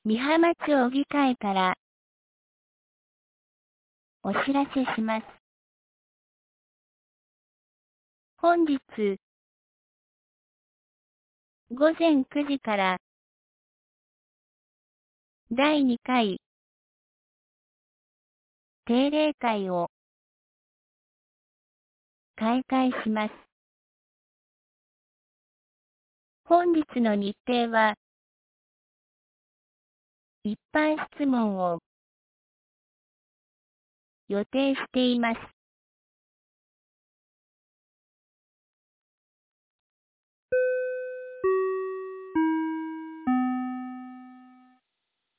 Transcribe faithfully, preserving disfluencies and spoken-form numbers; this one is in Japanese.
美浜町議会からお知らせします。本日ごぜんくじからだいにかい定例会を開会します。本日の日程は一般質問を予定しています。